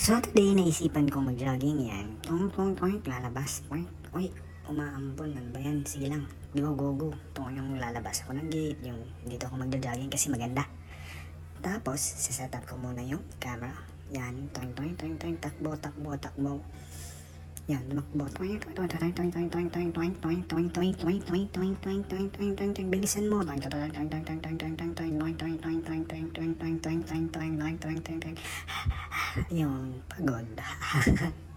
So today naisipan ko mag-jogging yan. Lalabas. Uy, umaambon. Ano ba yan? Sige lang. Go. Ito yung lalabas ako ng gate. Yung dito ako mag-jogging kasi maganda. Tapos, saset up ko muna yung camera. Yan. Takbo. Yan, tumakbo. Bilisan mo. Yung pagod.